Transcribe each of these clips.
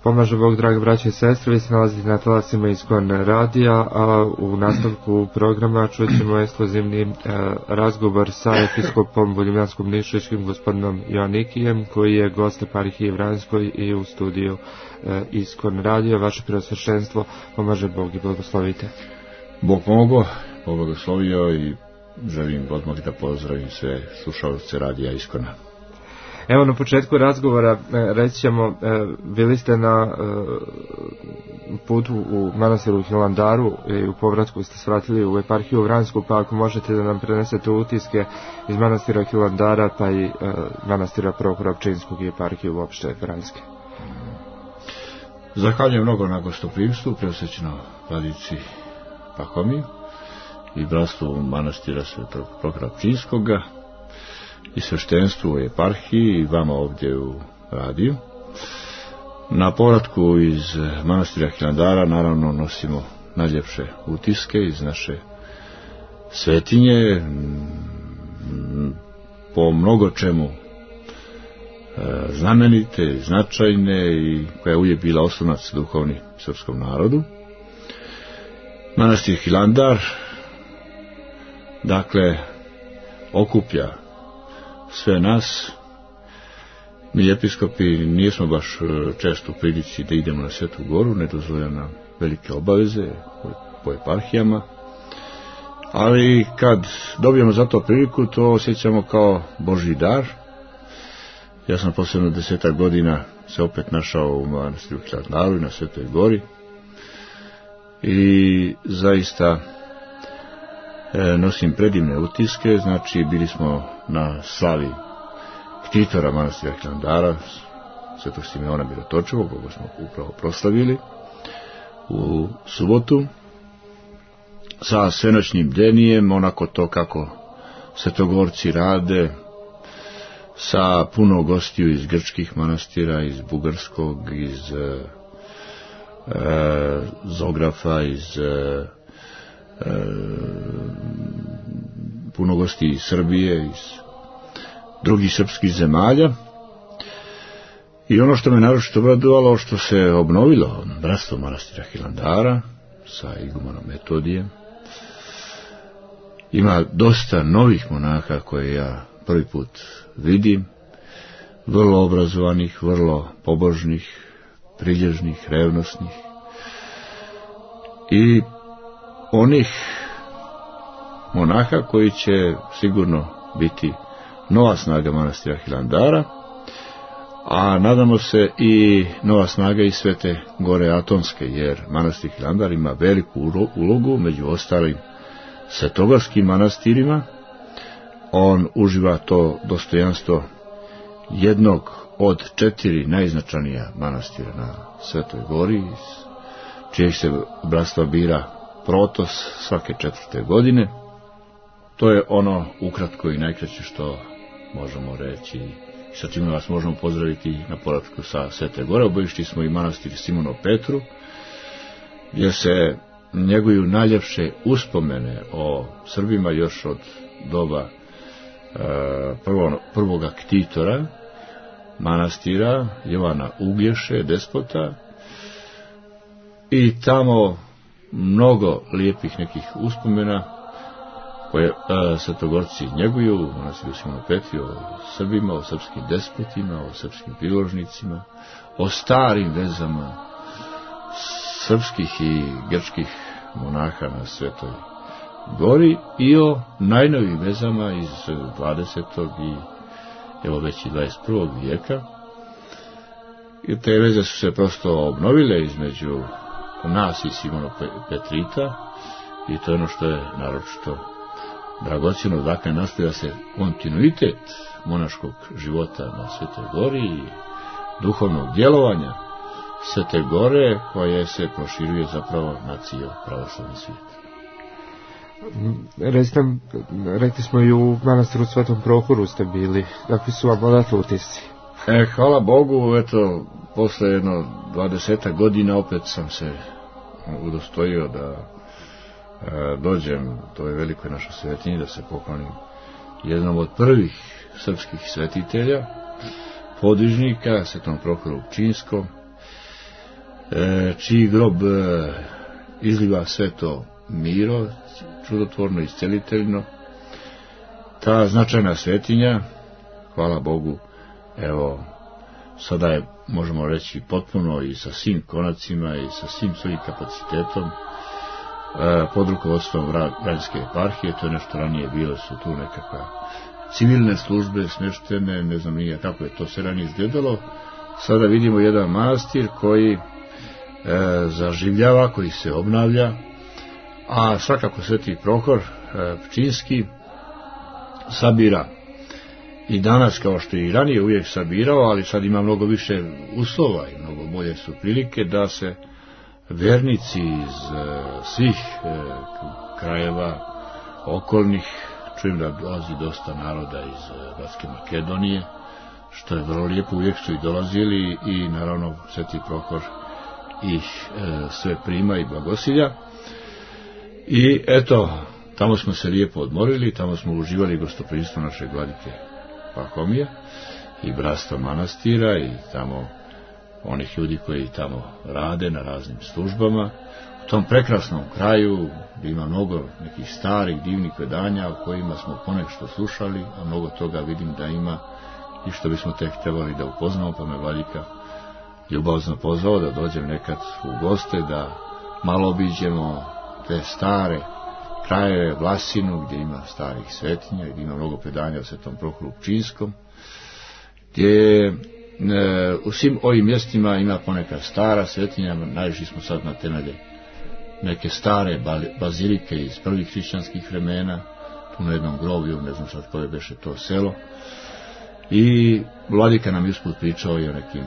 Pomaže Bog, dragi braći i sestre, vi se nalazite na talasima Iskon radija, a u nastavku programa čućemo ekskluzivni razgovor sa episkopom Voljemljansko-Nišiškim gospodinom Joannikijem, koji je gost eparhije Vranjskoj i u studiju Iskon radija. Vaše preosveštenstvo, pomaže Bog i blagoslovite. Bog pomogao, blagoslovio i želim odmah da pozdravim sve slušalce radija Iskona. Evo, na početku razgovora reći ćemo, bili ste na putu u manastiru Hilandaru i u povratku ste svratili u eparhiju Vranjsku, pa ako možete da nam prenesete utiske iz manastira Hilandara pa i manastira Prohora Pčinjskog i eparhiju uopšte Vranjske. Zahvaljujem mnogo na gostoprimstvu, preosvećeno vladici Pahomiju i bratstvu manastira Svetog Prohora Pčinjskoga i sveštenstvu u eparhiji i vama ovdje u radiju. Na povratku iz manastira Hilandara naravno nosimo najljepše utiske iz naše svetinje, po mnogo čemu znamenite, značajne i koja je uvijek bila oslonac duhovni srpskom narodu. Manastir Hilandar, dakle, okuplja sve nas. Mi episkopi nismo baš često u prilici da idemo na Svetu Goru, ne dozvoljaju nam velike obaveze po eparhijama, ali kad dobijemo za to priliku, to osjećamo kao Božji dar. Ja sam posebno 10 godina se opet našao u manastiru Hilandaru i na Svetoj Gori i zaista nosim predivne utiske. Znači, bili smo na slavi ktitora manastira Hilandara, Svetog Simeona Mirotočivog, koga smo upravo proslavili u subotu, sa svenoćnim bdenijem, onako to kako svetogorci rade, sa puno gostiju iz grčkih manastira, iz bugarskog, iz Zografa, iz puno gosti iz Srbije, iz drugih srpskih zemalja. I ono što me naročito obradovalo, što se obnovilo bratstvo manastira Hilandara sa igumanom Metodijem. Ima dosta novih monaha koje ja prvi put vidim, vrlo obrazovanih, vrlo pobožnih, prilježnih, revnosnih i onih monaha koji će sigurno biti nova snaga manastira Hilandara, a nadamo se i nova snaga iz Svete Gore Atonske, jer manastir Hilandar ima veliku ulogu među ostalim svetogorskim manastirima. On uživa to dostojanstvo jednog od 4 najznačajnija manastira na Svetoj Gori, iz čijeg se bratstva bira protos svake 4. godine. To je ono ukratko i najkraće što možemo reći, sa čime vas možemo pozdraviti na povratku sa Svete Gore. Obišli smo i manastir Simonu Petru, gdje se njeguju najljepše uspomene o Srbima još od doba prvoga ktitora manastira Jovana Uglješe, despota, i tamo mnogo lijepih nekih uspomena koje svetogorci njeguju u manastiru Simonu Petru, o Srbima, o srpskim despotima, o srpskim priložnicima, o starim vezama srpskih i grčkih monaha na Svetoj Gori i o najnovijim vezama iz 20. i evo već i 21. vijeka. I te veze su se prosto obnovile između nas i Simona Petrita i to je ono što je naročito dragocjeno. Dakle, nastavlja se kontinuitet monaškog života na Svetoj Gori i duhovnog djelovanja Svete Gore, koje se proširuje zapravo na cijel pravoslavni svijet. Rekli smo i u manastiru Svetom Prohoru ste bili. Kakvi su vam odatle utisci? Hvala Bogu, eto, posle jedno 20 godina opet sam se udostojio da dođem toj velikoj našoj svetinji, da se poklonim jednom od prvih srpskih svetitelja, podižnika, Svetom Prohoru Pčinjskom. čiji grob izliva sve to miro, čudotvorno i isceliteljno. Ta značajna svetinja, hvala Bogu, evo, sada je, možemo reći, potpuno i sa svim konacima i sa svim svojim kapacitetom pod rukovodstvom Vranjske eparhije. To je nešto ranije bilo, su tu nekakva civilne službe smještene, ne znam nije kako je to sve ranije izgledalo. Sada vidimo jedan manastir koji zaživljava, koji se obnavlja, a svakako Sveti Prohor Pčinjski sabira i danas, kao što je i ranije uvijek sabirao, ali sad ima mnogo više uslova i mnogo bolje su prilike da se vernici iz svih krajeva okolnih, čujem da dolazi dosta naroda iz Bratske Makedonije, što je vrlo lijepo, uvijek su i dolazili i naravno Sveti Prohor ih sve prima i blagosilja. I eto, tamo smo se lijepo odmorili, tamo smo uživali gostoprimstvo našeg vladike Pahomija i bratstva manastira i tamo onih ljudi koji tamo rade na raznim službama. U tom prekrasnom kraju gdje ima mnogo nekih starih divnih predanja o kojima smo ponešto slušali, a mnogo toga vidim da ima i što bismo tek trebali da upoznamo, pa me vladika ljubazno pozvao da dođem nekad u goste, da malo obiđemo te stare krajeve, Vlasinu, gdje ima starih svetinja, gdje ima mnogo predanja o Svetom Prohoru Pčinjskom, gdje u svim ovim mjestima ima poneka stara svetinja. Naišli smo sad na temelje neke stare bazilike iz prvih hrišćanskih vremena, tu na jednom groblju, ne znam sad koje beše to selo, i vladika nam usput pričao i o nekim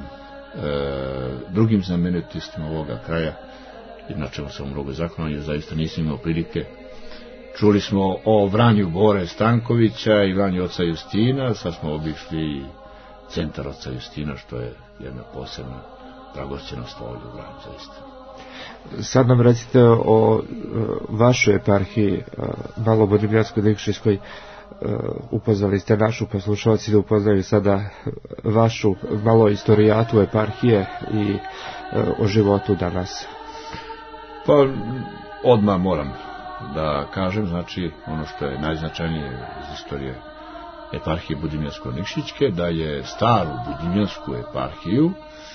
drugim znamenitostima ovoga kraja, inače sam mnogo zahvalan jer zaista nisam imao prilike. Čuli smo o Vranju Bore Stankovića i Vranju oca Justina, sad smo obišli centar oca Justina, što je jedna posebna dragocjenost ovdje u Vranju, zaista. Sad nam recite o vašoj eparhiji, Malobodrimljansko-Nikšićkoj. Upoznali ste našu, poslušalci da upoznaju sada vašu malo istorijatu eparhije i o životu danas. Pa odmah moram da kažem, znači ono što je najznačajnije iz istorije eparhije Budimljansko-Nikšićke, da je staru Budimljansku eparhiju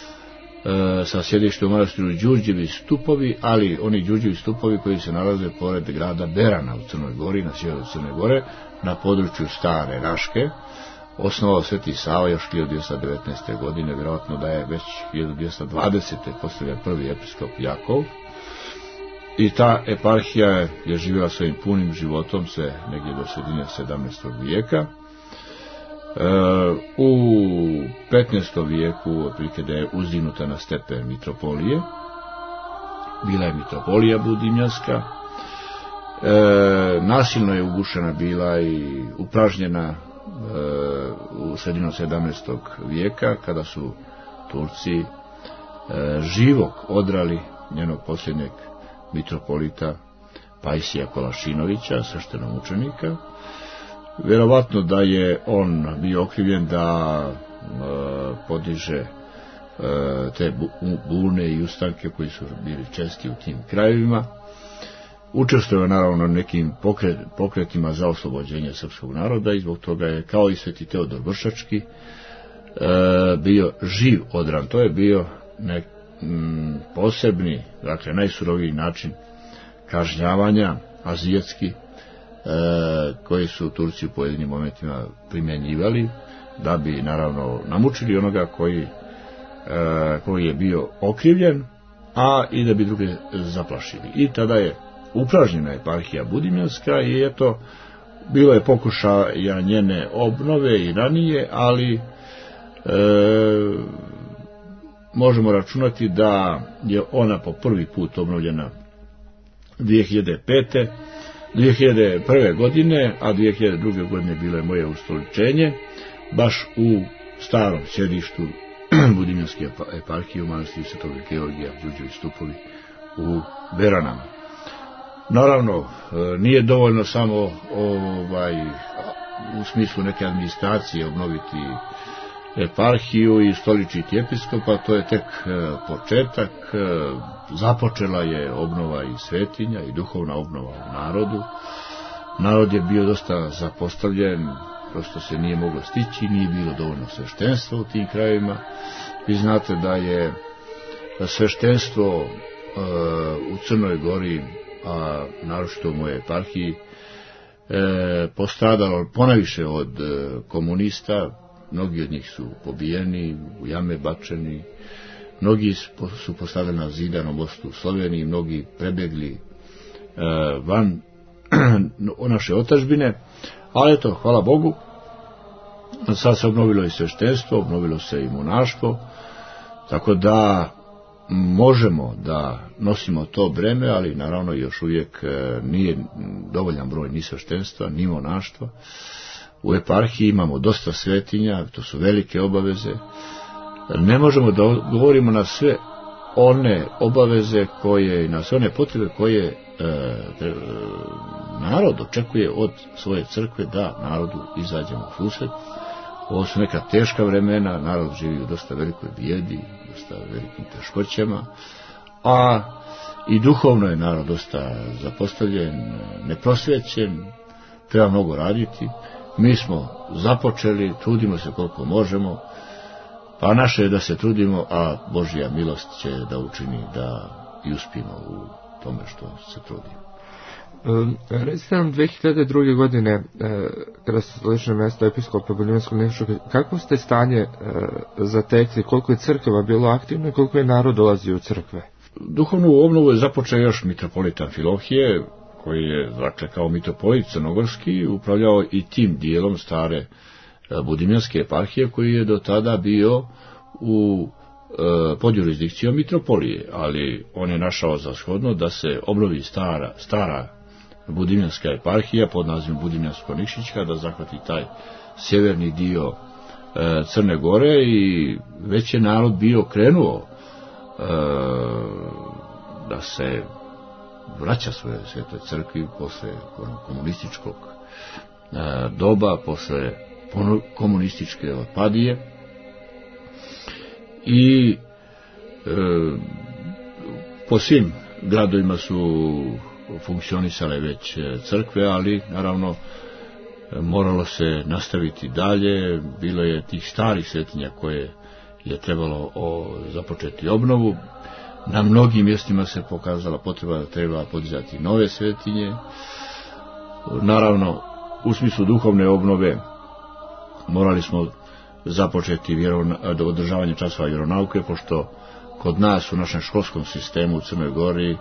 sa sjedištem u manastiru Đurđevi stupovi, ali oni Đurđevi stupovi koji se nalaze pored grada Berana u Crnoj Gori, na sjeveru Crne Gore, na području stare Raške, osnovao Sveti Sava još 1219. godine, vjerojatno da je već 1220. postavljen prvi episkop Jakov, i ta eparhija je živjela svojim punim životom se negdje do sredine 17. vijeka. U 15. vijeku, otprilike da je uzdignuta na stepen mitropolije, bila je mitropolija Budimljanska, nasilno je ugušena bila i upražnjena u sredinu 17. vijeka, kada su Turci živog odrali njenog posljednjeg mitropolita Pajsija Kolašinovića, sveštenomučenika. Vjerovatno da je on bio okrivljen da podiže te bune i ustanke koji su bili česti u tim krajevima. Učestvovao naravno nekim pokretima za oslobođenje srpskog naroda i zbog toga je, kao i Sveti Teodor Vršački, bio živ odran. To je bio posebni, dakle najsuroviji način kažnjavanja, azijetski, koji su Turci u pojedinim momentima primjenjivali, da bi naravno namučili onoga koji je bio okrivljen, a i da bi druge zaplašili. I tada je upražnjena eparhija Budimljanska i eto, bilo je pokušaja njene obnove i ranije, ali možemo računati da je ona po prvi put obnovljena 2001. godine, a 2002. godine bilo je moje ustoličenje, baš u starom sjedištu Budimljanske eparhije u manastiru Svetog Georgija, Đurđevi stupovi u Beranama. Naravno, nije dovoljno samo u smislu neke administracije obnoviti eparhiju i stoličiti episkopa, to je tek početak. Započela je obnova i svetinja i duhovna obnova u narodu. Narod je bio dosta zapostavljen, prosto se nije moglo stići, nije bilo dovoljno sveštenstva u tim krajevima. Vi znate da je sveštenstvo u Crnoj Gori, a naročito u mojoj eparhiji, postradalo ponajviše od komunista. Mnogi od njih su pobijeni, u jame bačeni, mnogi su postavljeni na Zidanom mostu u Sloveniji, mnogi prebjegli van naše otadžbine, ali eto, hvala Bogu, sad se obnovilo i sveštenstvo, obnovilo se i monaštvo, tako da možemo da nosimo to breme, ali naravno još uvijek nije dovoljan broj ni sveštenstva, ni monaštva. U eparhiji imamo dosta svetinja, to su velike obaveze. Ne možemo da govorimo na sve one obaveze koje, na sve one potrebe koje narod očekuje od svoje crkve, da narodu izađemo u susret. Ovo su neka teška vremena, narod živi u dosta velikoj bijedi, dosta velikim teškoćama, a i duhovno je narod dosta zapostavljen, neprosvećen, treba mnogo raditi. Mi smo započeli, trudimo se koliko možemo, pa naše je da se trudimo, a Božja milost će da učini da i uspijemo u tome što se trudimo. Recite nam 2002. godine, kada ste došli na mjesto episkopa Buljivljanskog Niškog, kako ste stanje zatekli, koliko je crkva bilo aktivno i koliko je narod dolazio u crkve? Duhovnu obnovu je započeo još mitropolita Amfilohije, koji je, dakle, kao mitropolit crnogorski upravljao i tim dijelom stare Budimljanske eparhije, koji je do tada bio pod jurisdikcijom mitropolije, ali on je našao za shodno da se obnovi stara Budimljanska eparhija pod nazivom Budimljansko-Nikšićka, da zahvati taj sjeverni dio Crne Gore, i već je narod bio krenuo da se vraća svoje svetoj crkvi posle komunističkog doba, posle komunističke otpadije, i po svim gradovima su funkcionisale već crkve, ali naravno moralo se nastaviti dalje. Bilo je tih starih svetinja koje je trebalo započeti obnovu. Na mnogim mjestima se pokazala potreba da treba podizati nove svetinje. Naravno, u smislu duhovne obnove morali smo započeti održavanje časova vjeronauke, pošto kod nas u našem školskom sistemu u Crnoj Gori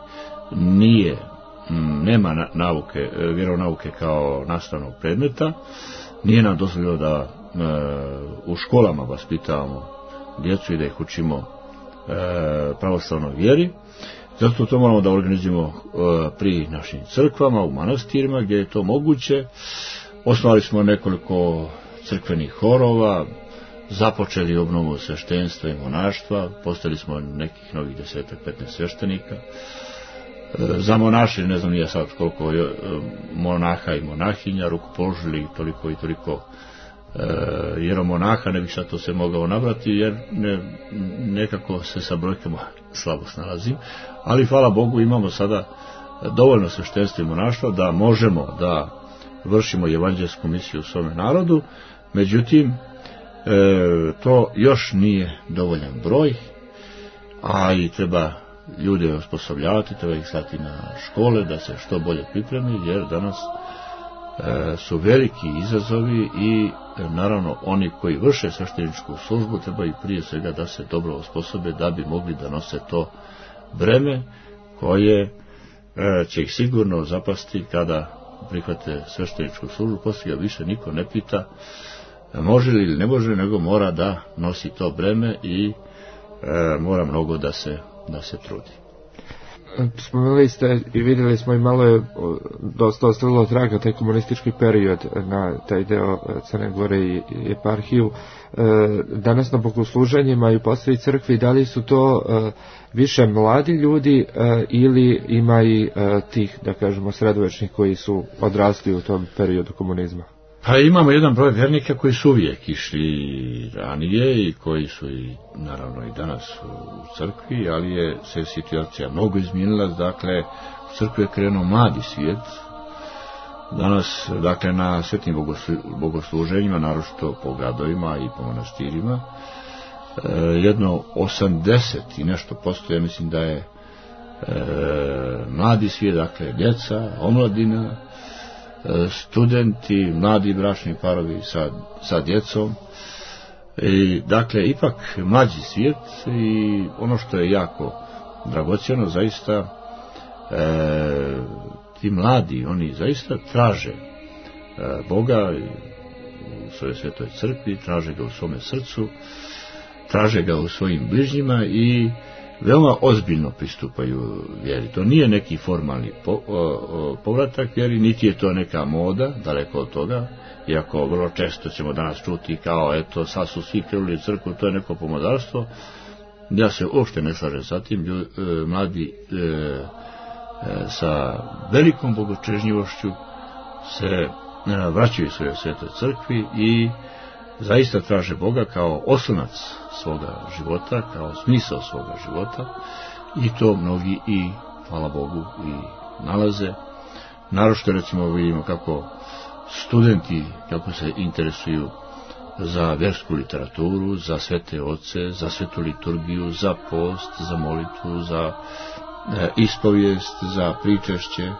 nema vjeronauke kao nastavnog predmeta. Nije nam dozvoljeno da u školama vaspitavamo djecu i da ih učimo pravoslavnoj vjeri. Zato to moramo da organizujemo pri našim crkvama, u manastirima gdje je to moguće. Osnovali smo nekoliko crkvenih horova, započeli obnovu sveštenstva i monaštva, postavili smo nekih novih 10-15 sveštenika. Za monaši, ne znam nije sad koliko monaha i monahinja, rukopoložili toliko i toliko jeromonaha, ne bih sad to se mogao nabrati, jer nekako se sa brojkama slabo snalazim, ali hvala Bogu imamo sada dovoljno sveštenstva i monaštva da možemo da vršimo evanđelsku misiju u svome narodu. Međutim, to još nije dovoljan broj, a i treba ljude osposobljavati, treba ih slati na škole da se što bolje pripremi, jer danas su veliki izazovi i naravno oni koji vrše svešteničku službu trebaju prije svega da se dobro osposobe da bi mogli da nose to breme koje će ih sigurno zapasti kada prihvate svešteničku službu. Poslije ga više niko ne pita može li ili ne može, nego mora da nosi to breme i mora mnogo da se trudi. Spomenuli ste i vidjeli smo i malo je dosta ostavilo traga taj komunistički period na taj deo Crne Gore i eparhiju. Danas na bogosluženjima i u postavi crkvi, da li su to više mladi ljudi ili ima i tih, da kažemo, sredovečnih koji su odrasli u tom periodu komunizma? Pa imamo jedan broj vernika koji su uvijek išli ranije i koji su i naravno i danas u crkvi, ali je se situacija mnogo izmijenila. Dakle, u crkvi je krenuo mladi svijet. Danas, dakle, na svetim bogosluženjima, naročito po gradovima i po monastirima, jedno 80 i nešto posto, ja mislim da je mladi svijet, dakle, djeca, omladina, studenti, mladi bračni parovi sa djecom. I, dakle, ipak mlađi svijet i ono što je jako dragocjeno, zaista, ti mladi, oni zaista traže Boga u svojoj svetoj crkvi, traže ga u svome srcu, traže ga u svojim bližnjima i veoma ozbiljno pristupaju vjeri. To nije neki formalni povratak vjeri, niti je to neka moda, daleko od toga, iako vrlo često ćemo danas čuti kao, eto, sad su svi krenuli u crkvu, to je neko pomodarstvo. Ja se uopšte ne slažem sa tim. Mladi sa velikom bogočežnjivošću se vraćaju svojoj svetoj crkvi i zaista traže Boga kao oslonac svoga života, kao smisao svoga života, i to mnogi i, hvala Bogu, i nalaze. Naročito, recimo, vidimo kako studenti, kako se interesuju za vjersku literaturu, za svete oce, za svetu liturgiju, za post, za molitvu, za ispovijest, za pričešće,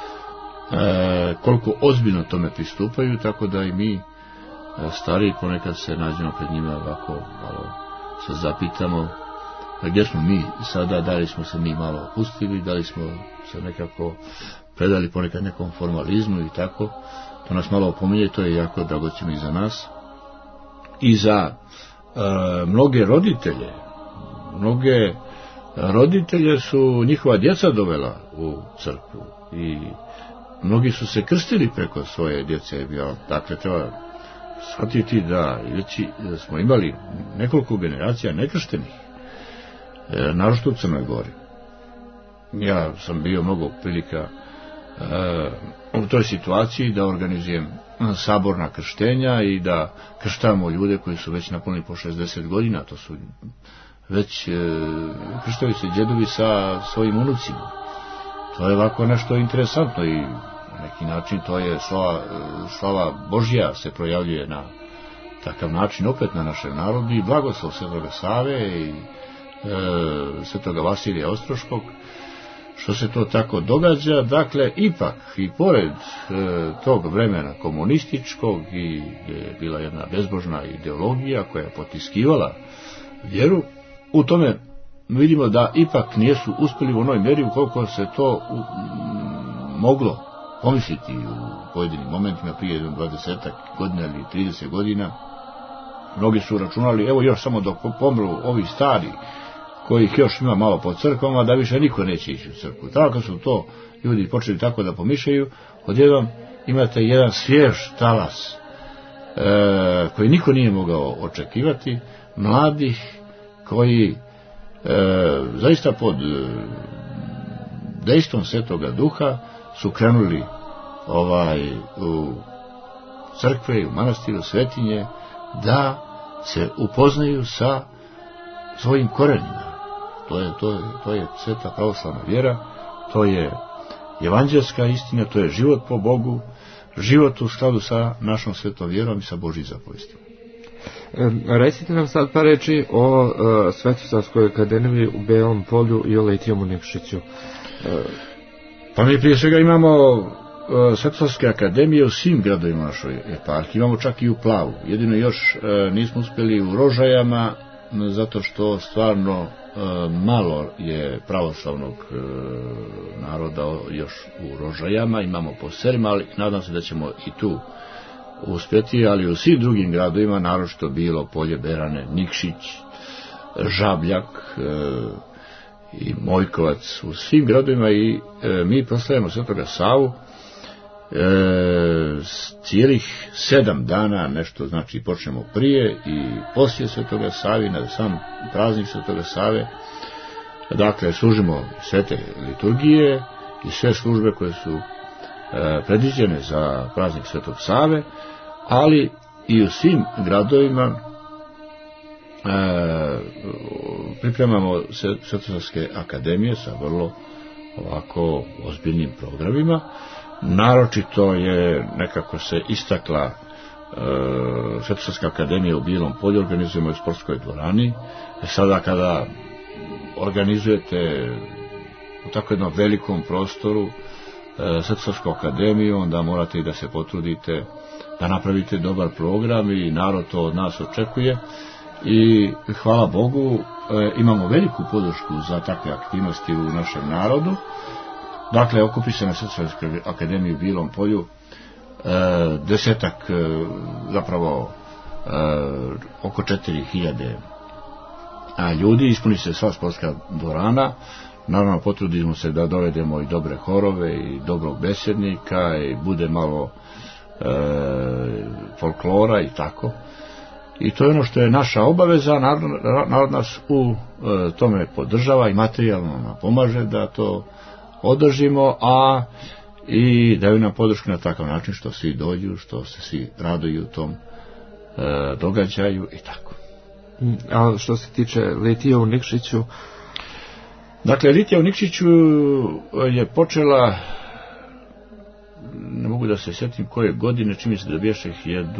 koliko ozbiljno tome pristupaju, tako da i mi stariji ponekad se nađemo pred njima ovako, malo se zapitamo gdje smo mi sada, da li smo se mi malo opustili, da li smo se nekako predali ponekad nekom formalizmu i tako. To nas malo opominje, to je jako dragocjeno i za nas i za mnoge roditelje. Mnoge roditelje su njihova djeca dovela u crkvu i mnogi su se krstili preko svoje djece. Dakle, treba shvatiti da smo imali nekoliko generacija nekrštenih, naročito u Crnoj Gori. Ja sam bio mnogo prilika u toj situaciji da organizujem saborna krštenja i da krštamo ljude koji su već napunili po 60 godina, to su već krštaju se djedovi sa svojim unucima. To je ovako nešto interesantno i na neki način to je slava Božja se projavljuje na takav način opet na našem narodu i blagoslov Svetoga Save i Svetoga Vasilija Ostroškog, što se to tako događa. Dakle, ipak i pored tog vremena komunističkog i gdje je bila jedna bezbožna ideologija koja je potiskivala vjeru, u tome vidimo da ipak nisu uspjeli u onoj mjeri ukoliko se to moglo pomisliti u pojedinim momentima prije 20 godina ili 30 godina. Mnogi su računali, evo još samo dok pomru ovi stari, kojih još ima malo po crkvama, da više niko neće ići u crkvu. Tako su to ljudi počeli tako da pomišljaju, odjednom imate jedan svjež talas koji niko nije mogao očekivati, mladih koji zaista pod dejstvom Svetoga Duha su krenuli u crkve, u manastire, u svetinje, da se upoznaju sa svojim korenima. To je sveta pravoslavna vjera, to je evanđelska istina, to je život po Bogu, život u skladu sa našom svetom vjerom i sa Božjim zapovjestima. Recite nam sad par reči o Svetosavskoj akademiji u Belom Polju i o Litijemu Nikšiću. Pa mi prije svega imamo Svetosavske akademije u svim gradovima našoj eparhiji, imamo čak i u Plavu. Jedino još nismo uspjeli u Rožajama, zato što stvarno malo je pravoslavnog naroda još u Rožajama, imamo po selima, ali nadam se da ćemo i tu uspjeti, ali u svim drugim gradovima, naročito Bilo Polje, Berane, Nikšić, Žabljak i Mojkovac, u svim gradovima i mi proslavljamo Svetoga Savu cijelih 7 dana, nešto znači počnemo prije i poslije Svetoga Savi, na sam praznik Svetoga Save. Dakle, služimo svete liturgije i sve službe koje su predviđene za praznik Svetog Save, ali i u svim gradovima pripremamo Svetosavske akademije sa vrlo ovako ozbiljnim programima. Naročito je nekako se istakla Svetosavska akademija u Bilom Polju, organizujemo u sportskoj dvorani. Sada kada organizujete u tako jednom velikom prostoru Svetosavsku akademiju, onda morate i da se potrudite da napravite dobar program i narod to od nas očekuje. I hvala Bogu imamo veliku podršku za takve aktivnosti u našem narodu. Dakle, okupi se na Svetosavskoj akademiji u Bilom Polju desetak, zapravo oko 4000 ljudi, ispuni se sva sportska dvorana. Naravno, potrudimo se da dovedemo i dobre horove i dobrog besednika i bude malo folklora i tako. I to je ono što je naša obaveza. Narod nas u tome podržava i materijalno nam pomaže da to održimo, a i daju nam podršku na takav način što svi dođu, što se svi raduju tom događaju i tako. A što se tiče litije u Nikšiću? Dakle, litija u Nikšiću je počela, ne mogu da se sjetim koje godine, čini se da biješe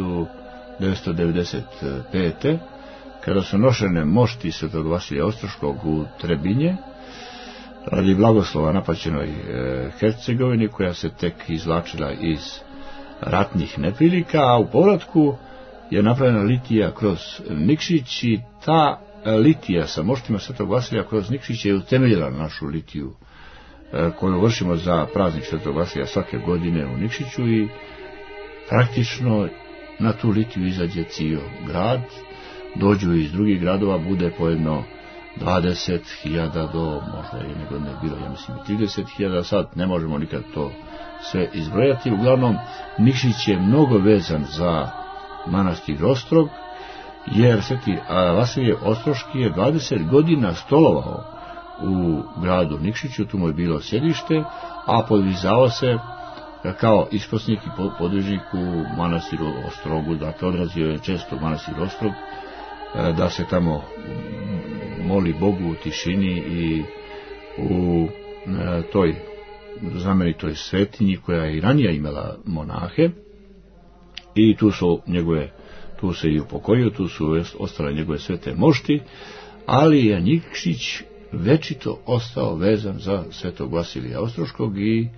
1995. kada su nošene mošti Svetog Vasilija Ostroškog u Trebinje radi blagoslova napaćenoj Hercegovini, koja se tek izvlačila iz ratnih neprilika, a u povratku je napravljena litija kroz Nikšić i ta litija sa moštima Svetog Vasilija kroz Nikšić je utemeljila našu litiju koju vršimo za praznik Svetog Vasilija svake godine u Nikšiću i praktično na tu litiju izađe cijel grad, dođu iz drugih gradova, bude pojedno 20.000 do možda jedne godine bilo, ja mislim, 30.000, sad ne možemo nikad to sve izbrojati. Uglavnom, Nikšić je mnogo vezan za manastir Ostrog, jer Sveti Vasilije Ostroški je 20 godina stolovao u gradu Nikšiću, tu mu je bilo sjedište, a podvizao se kao isposnik i podvižnik u manastiru Ostrogu. Dakle, odrazio je često manastir Ostrog da se tamo moli Bogu u tišini i u toj znamenitoj svetinji koja je i ranije imala monahe, i tu se i upokojio, tu su ostale njegove svete mošti, ali je Nikšić večito ostao vezan za Svetog Vasilija Ostroškog i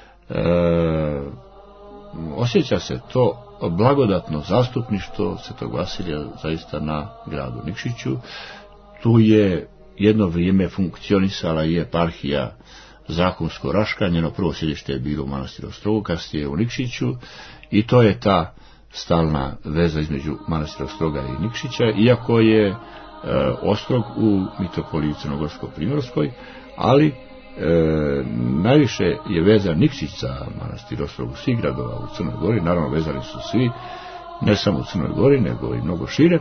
osjeća se to blagodatno zastupništvo Svetog Vasilija zaista na gradu Nikšiću. Tu je jedno vrijeme funkcionisala i eparhija Zahumsko-Raška, njeno prvo sjedište je bilo u manastiru Ostrogu, kasnije u Nikšiću, i to je ta stalna veza između manastira Ostroga i Nikšića, iako je Ostrog u mitropoliji Crnogorsko-Primorskoj, ali najviše je vezan Nikšić za manastir Ostrog svih gradova u Crnoj Gori. Naravno, vezani su svi, ne samo u Crnoj Gori, nego i mnogo šire.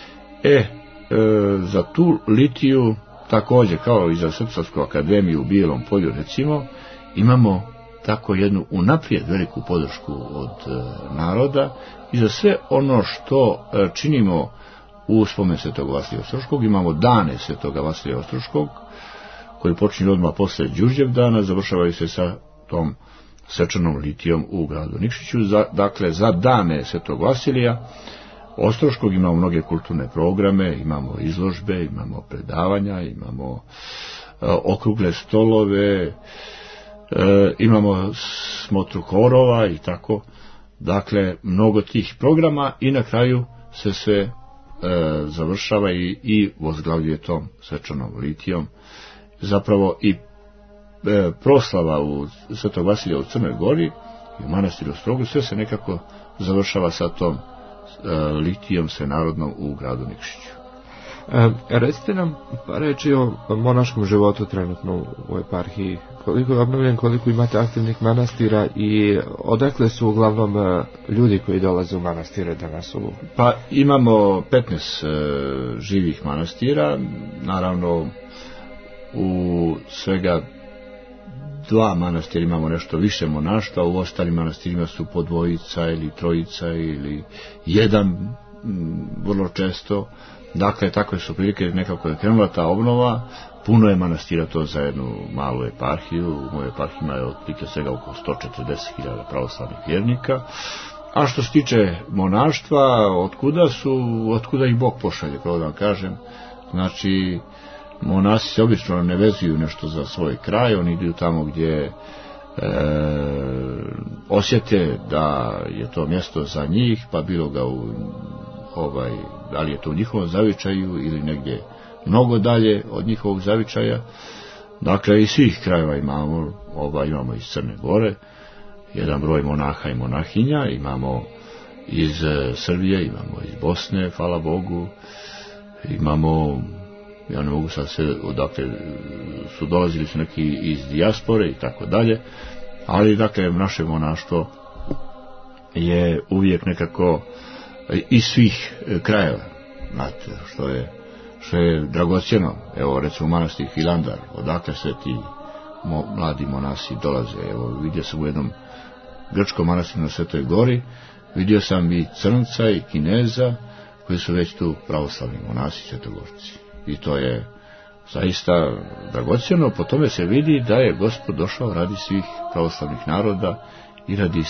Za tu litiju, također kao i za Svetosavsku akademiju u Bijelom Polju, recimo, imamo tako jednu unaprijed veliku podršku od naroda, i za sve ono što činimo u spomen Svetog Vasilija Ostroškog. Imamo dane Svetoga Vasilija Ostroškog koji počinju odmah posle Đurđevdana, završavaju se sa tom svečanom litijom u gradu Nikšiću. Dakle, za dane Svetog Vasilija Ostroškog imamo mnoge kulturne programe, imamo izložbe, imamo predavanja, imamo okrugle stolove, imamo smotru horova i tako. Dakle, mnogo tih programa, i na kraju se sve završava i vozglavljuje tom svečanom litijom. Zapravo i proslava u Svetog Vasilija u Crnoj Gori i u manastiru Ostrogu, sve se nekako završava sa tom litijom svenarodnom u gradu Nikšiću. Recite nam reći o monaškom životu trenutno u eparhiji. Koliko je obnovljen, koliko imate aktivnih manastira i odakle su uglavnom ljudi koji dolaze u manastire danas? Pa imamo 15 živih manastira, naravno u svega 2 manastira imamo nešto više monaštva, u ostalim manastirima su po 2 ili 3 ili 1 vrlo često. Dakle, takve su prilike, nekako je krenula ta obnova. Puno je manastira to za jednu malu eparhiju. U mojoj eparhiji ima otprilike svega oko 140.000 pravoslavnih vjernika. A što se tiče monaštva, otkuda ih Bog pošalje, pravo da vam kažem. Znači, monasi se obično ne vezuju nešto za svoj kraj, oni idu tamo gdje osjete da je to mjesto za njih, pa bilo ga da li je to u njihovom zavičaju ili negdje mnogo dalje od njihovog zavičaja. Dakle, iz svih krajeva imamo iz Crne Gore jedan broj monaha i monahinja, imamo iz Srbije, imamo iz Bosne, hvala Bogu, imamo, ja ne mogu sad sve odakle su dolazili su neki iz dijaspore i tako dalje, ali dakle naše monaštvo je uvijek nekako iz svih krajeva, znate, što je dragocjeno. Evo recimo manastir Hilandar, odakle sve ti mladi monasi dolaze. Evo vidio sam u jednom grčkom manastiru na Svetoj Gori, vidio sam i Crnca i Kineza koji su već tu pravoslavni monasi Svetogorci. I to je zaista dragocjeno. Po tome se vidi da je Gospod došao radi svih pravoslavnih naroda i radi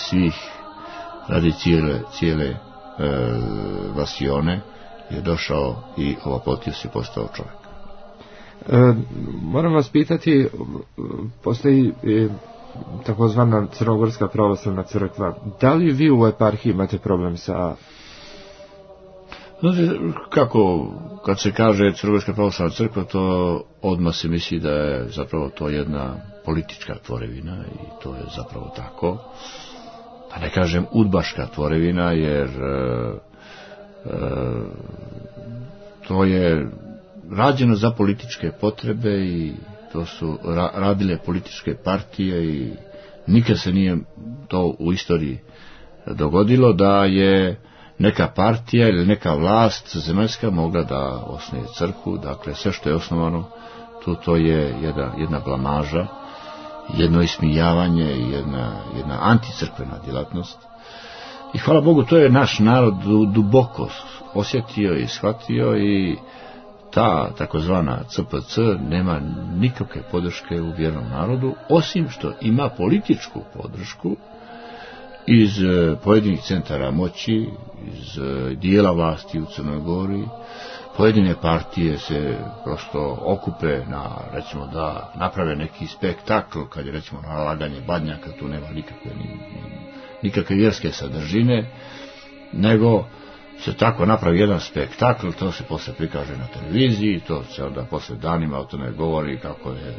cijele vasione je došao i ovopotio se postao čovjek. Moram vas pitati, postoji takozvana Crnogorska pravoslavna crkva. Da li vi u eparhiji imate problem sa... Znate, kako, kad se kaže Crnogorska pravoslavna crkva, to odmah se misli da je zapravo to jedna politička tvorevina i to je zapravo tako. Da ne kažem udbaška tvorevina, jer to je rađeno za političke potrebe i to su radile političke partije i nikad se nije to u istoriji dogodilo da je neka partija ili neka vlast zemaljska mogla da osnuje crkvu. Dakle, sve što je osnovano to je jedna blamaža, jedno ismijavanje i jedna anticrkvena djelatnost. I hvala Bogu, to je naš narod duboko osjetio i shvatio i ta takozvana CPC nema nikakve podrške u vjernom narodu, osim što ima političku podršku iz pojedinih centara moći, iz dijela vlasti u Crnoj Gori. Pojedine partije se prosto okupe na, recimo, da naprave neki spektakl, kad je recimo nalaganje badnjaka, tu nema nikakve vjerske sadržine, nego se tako napravi jedan spektakl, to se posle prikaže na televiziji, to se onda posle danima o tome govori kako je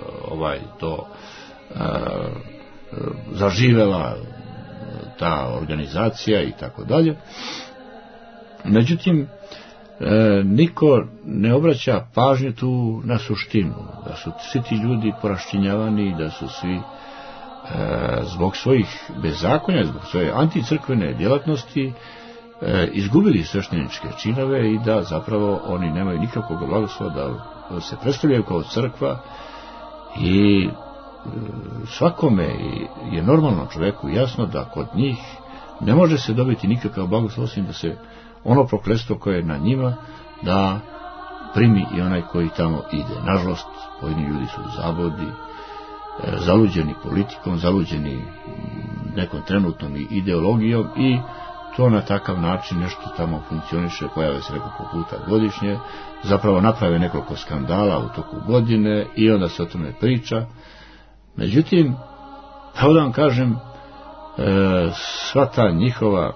zaživela ta organizacija i tako dalje. Međutim, niko ne obraća pažnju tu na suštinu, da su svi ti ljudi poraščinjavani, da su svi zbog svojih bezakonja, zbog svoje anticrkvene djelatnosti izgubili svešteničke činove i da zapravo oni nemaju nikakvog blagoslova da se predstavljaju kao crkva. I svakome je normalno čovjeku jasno da kod njih ne može se dobiti nikakav blagoslov, osim da se ono prokletstvo koje je na njima da primi i onaj koji tamo ide. Nažalost, pojedini ljudi su u zabludi, zaluđeni politikom, zaluđeni nekom trenutnom ideologijom i to na takav način nešto tamo funkcioniše, pojave se nekoliko puta godišnje, zapravo naprave nekoliko skandala u toku godine i onda se o tome priča. Međutim, pravo da vam kažem, sva ta njihova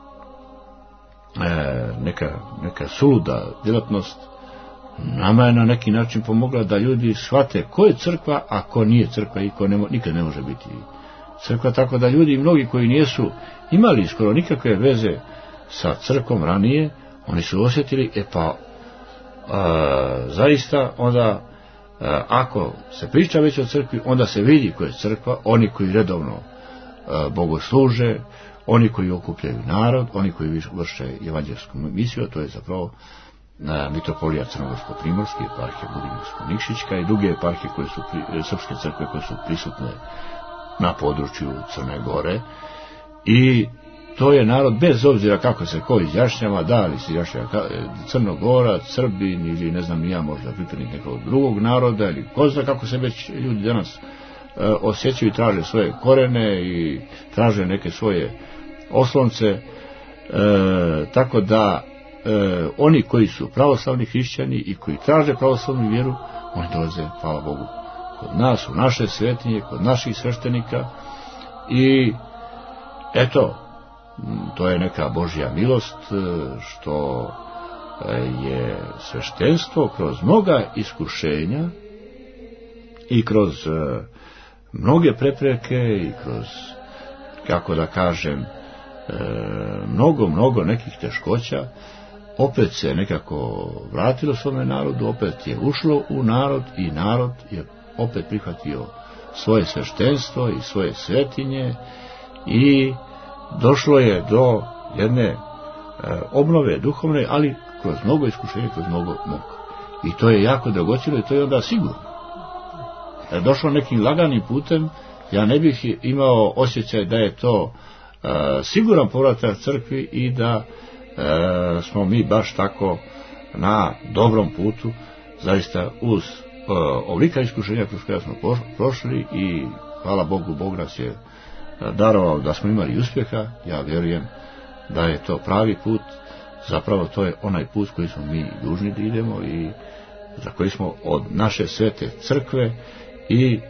neka suluda djelatnost nama je na neki način pomogla da ljudi shvate ko je crkva, a ko nije crkva i ko nikad ne može biti crkva, tako da ljudi, mnogi koji nisu imali skoro nikakve veze sa crkvom ranije, oni su osjetili, zaista onda ako se priča već o crkvi, onda se vidi ko je crkva, oni koji redovno bogosluže, oni koji okupljaju narod, oni koji vrše evanđelsku misiju, a to je zapravo mitropolija Crnogorsko-primorske, eparhija Budimirsko-Nikšićka i druge eparhije koje su srpske crkve koje su prisutne na području Crne Gore. I to je narod, bez obzira kako se ko izjašnjava, da li se izjašnjava Crnogorac, Srbin ili ne znam ja, možda pripadnik nekog drugog naroda ili ko zna kako se već ljudi danas osjećaju i traže svoje korene i traže neke svoje oslonce, tako da oni koji su pravoslavni hrišćani i koji traže pravoslavnu vjeru, oni dolaze, hvala Bogu, kod nas, u naše svetinje, kod naših sveštenika. I eto, to je neka Božja milost što je sveštenstvo kroz mnoga iskušenja i kroz mnoge prepreke i kroz, kako da kažem, mnogo nekih teškoća, opet se nekako vratilo svome narodu, opet je ušlo u narod i narod je opet prihvatio svoje sveštenstvo i svoje svetinje i došlo je do jedne obnove duhovne, ali kroz mnogo iskušenja, kroz mnogo muka. I to je jako dragocjeno i to je onda sigurno. Došlo nekim laganim putem, ja ne bih imao osjećaj da je to siguran povratak crkvi i da smo mi baš tako na dobrom putu, zaista uz ovolika iskušenja kroz koja smo prošli i hvala Bogu, Bog nas je darovao da smo imali uspjeha. Ja vjerujem da je to pravi put, zapravo to je onaj put koji smo mi dužni da idemo i za koji smo od naše svete crkve i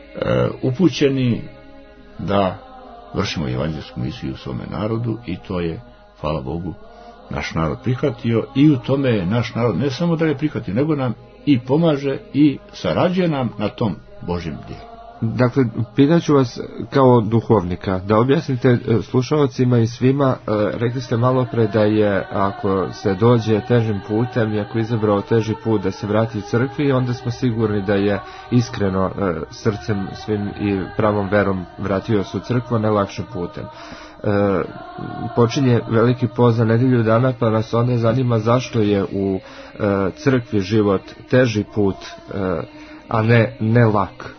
upućeni da vršimo evanđelsku misiju u svome narodu i to je, hvala Bogu, naš narod prihvatio i u tome je naš narod ne samo da je prihvatio, nego nam i pomaže i sarađuje nam na tom Božjem dijelu. Dakle, pitaću vas kao duhovnika, da objasnite slušalcima i svima, rekli ste malo pre da je, ako se dođe težim putem i ako je izabrao teži put da se vrati crkvi, onda smo sigurni da je iskreno srcem svim i pravom verom vratio se u crkvu najlakšim putem. Počinje veliki post za nedelju dana, pa nas onda zanima zašto je u crkvi život teži put, a ne lak.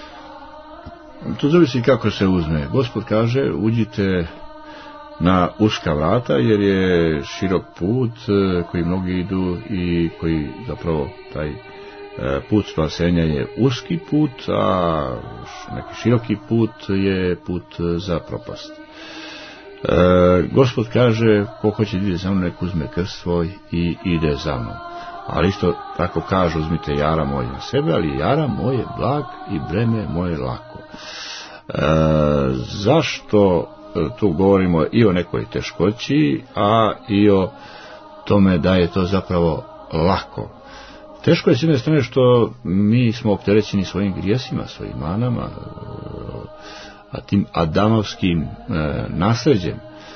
To zavisi kako se uzme. Gospod kaže, uđite na uska vrata, jer je širok put koji mnogi idu i koji zapravo taj put spasenja je uski put, a neki široki put je put za propast. Gospod kaže, ko hoće ide za mnom, nek uzme krst svoj i ide za mnom. Ali isto tako kaže, uzmite jara moj na sebe, ali jara moj je blag i breme moje lako. Zašto tu govorimo i o nekoj teškoći, a i o tome da je to zapravo lako? Teško je s jedne strane što mi smo opterećeni svojim grijesima, svojim manama, a tim adamovskim nasljeđem.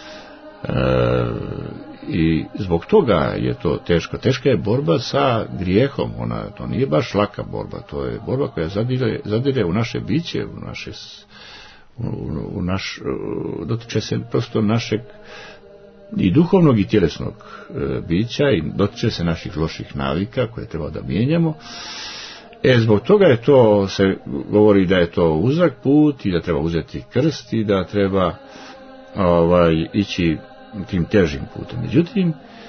I zbog toga je to teško. Teška je borba sa grijehom. To nije baš laka borba. To je borba koja zadire u naše biće, dotiče se prosto našeg i duhovnog i tjelesnog bića i dotiče se naših loših navika koje treba da mijenjamo. Zbog toga je to, se govori da je to uzak put i da treba uzeti krst i da treba ići tim težim putem. Međutim,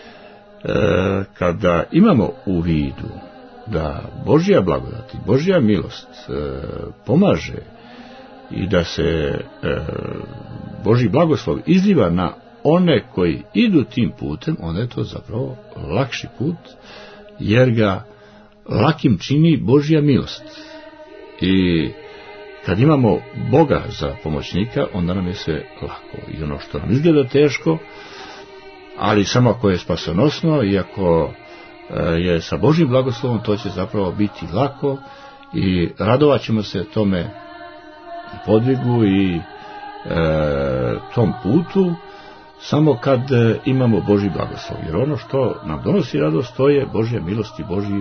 kada imamo u vidu da Božja blagodat i Božja milost pomaže i da se Božji blagoslov izliva na one koji idu tim putem, onda je to zapravo lakši put, jer ga lakim čini Božja milost. I kad imamo Boga za pomoćnika, onda nam je sve lako. I ono što nam izgleda teško, ali samo ako je spasonosno i ako je sa Božjim blagoslovom, to će zapravo biti lako i radovat ćemo se tome podvigu i tom putu samo kad imamo Božji blagoslov. Jer ono što nam donosi radost, to je Božja milost i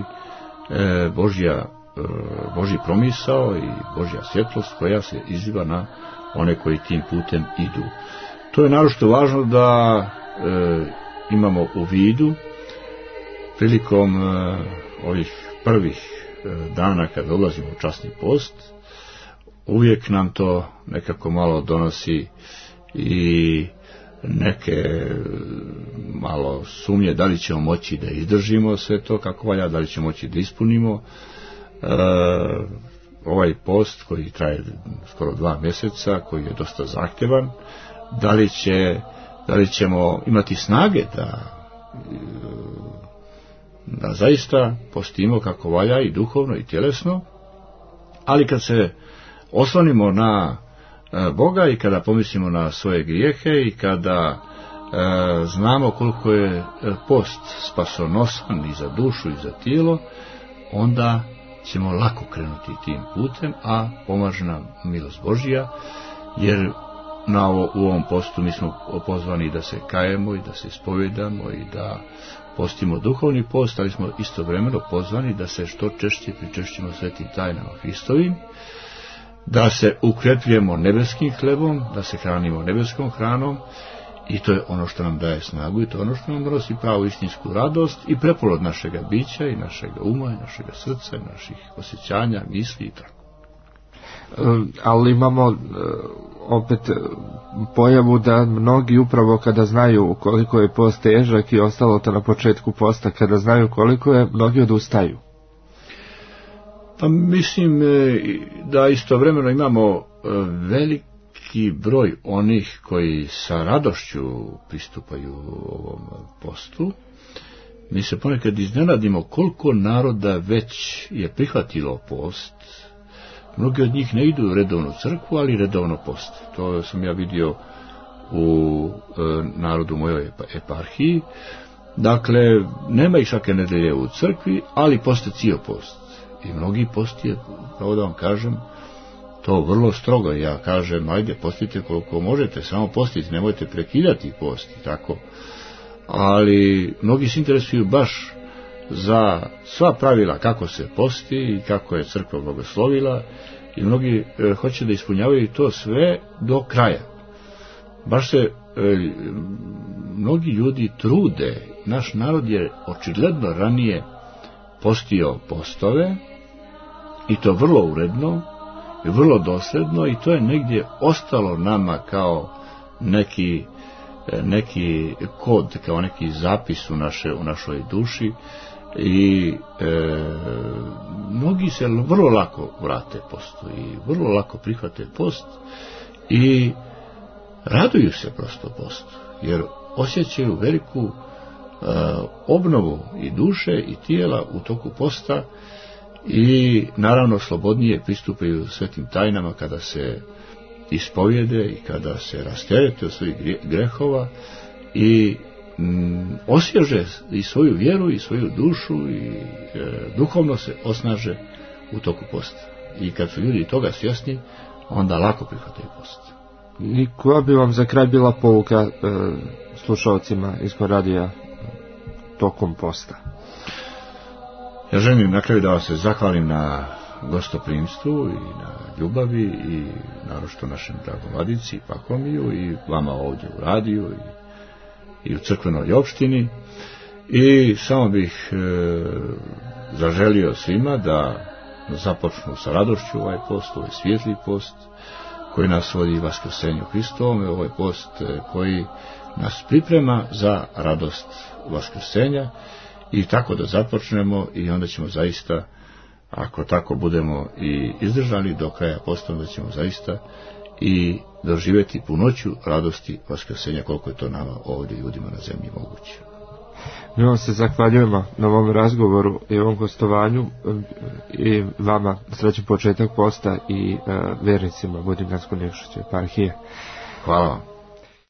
Božji promisao i Božja svjetlost koja se izliva na one koji tim putem idu. To je naročito važno da imamo u vidu prilikom ovih prvih dana kad ulazimo u časni post, uvijek nam to nekako malo donosi i neke malo sumnje da li ćemo moći da izdržimo sve to kako valja, da li ćemo moći da ispunimo ovaj post koji traje skoro 2 mjeseca, koji je dosta zahtjevan, da li ćemo imati snage da zaista postimo kako valja i duhovno i tjelesno, ali kad se oslonimo na Boga i kada pomislimo na svoje grijehe i kada znamo koliko je post spasonosan i za dušu i za tijelo, onda ćemo lako krenuti tim putem, a pomaže nam milost Božja, jer u ovom postu mi smo pozvani da se kajemo i da se ispovedamo i da postimo duhovni post, ali smo istovremeno pozvani da se što češće pričešćimo svetim tajnama Hristovim, da se ukrepljujemo nebeskim hlebom, da se hranimo nebeskom hranom, i to je ono što nam daje snagu i to je ono što nam donosi pravu istinsku radost i preporod našega bića i našega uma i našega srca i naših osjećanja, misli i tako. Ali imamo opet pojavu da mnogi upravo kada znaju koliko je post težak i ostalo to na početku posta, kada znaju koliko je, mnogi odustaju. Pa mislim da istovremeno imamo veliki broj onih koji sa radošću pristupaju ovom postu. Mi se ponekad iznenadimo koliko naroda već je prihvatilo post. Mnogi od njih ne idu u redovnu crkvu, ali redovno poste. To sam ja vidio u narodu mojoj eparhiji. Dakle, nema ih svake nedelje u crkvi, ali poste cijel post. I mnogi posti, pravo da vam kažem, to vrlo strogo. Ja kažem, ajde, postite koliko možete, samo postite, nemojte prekidati post i tako. Ali mnogi se interesuju baš za sva pravila kako se posti i kako je crkva blagoslovila, i mnogi hoće da ispunjavaju to sve do kraja. Baš se mnogi ljudi trude. Naš narod je očigledno ranije postio postove, i to vrlo uredno i vrlo dosljedno, i to je negdje ostalo nama kao neki kod, kao neki zapis u našoj duši, i mnogi se vrlo lako vrate postu i vrlo lako prihvate post i raduju se prosto postu, jer osjećaju veliku obnovu i duše i tijela u toku posta, i naravno slobodnije pristupaju svetim tajnama kada se ispovjede i kada se rasterete od svojih grehova i osvježe i svoju vjeru i svoju dušu i duhovno se osnaže u toku posta. I kad su ljudi toga svjesni, onda lako prihvataju post. I koja bi vam za kraj bila pouka slušalcima Iskon radija tokom posta? Ja želim na kraju da vas se zahvalim na gostoprimstvu i na ljubavi i naročito našem dragom Vladici Pahomiju i vama ovdje u radiju i u crkvenoj opštini, i samo bih zaželio svima da započnu sa radošću ovaj post, ovaj svijetli post koji nas vodi vaskrsenju Hristovom, ovaj post koji nas priprema za radost vaskrsenja, i tako da započnemo, i onda ćemo zaista, ako tako budemo i izdržali do kraja posta, onda ćemo zaista i doživjeti punoću radosti vaskrsenja, koliko je to nama ovdje ljudima na zemlji moguće. Mi vam se zahvaljujemo na ovom razgovoru i ovom gostovanju, i vama srećan početak posta i vernicima Vodinjansko-Nikšićke eparhije. Hvala vam.